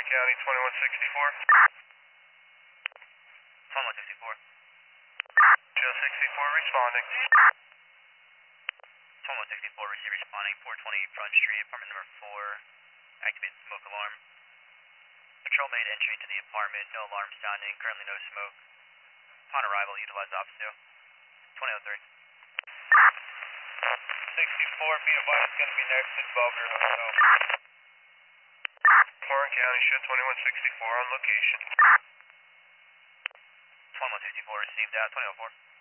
Torrance County, 2164. 2164. Joe 64 responding. 2164, receive responding, 420 Front Street, apartment number 4. Activate smoke alarm. Patrol made entry into the apartment, no alarm sounding, currently no smoke. Upon arrival, utilize office 2003. 64, be advised, going to be next to Bogger Hotel. Torrance County, show 2164 on location. 2164, received that, 2004.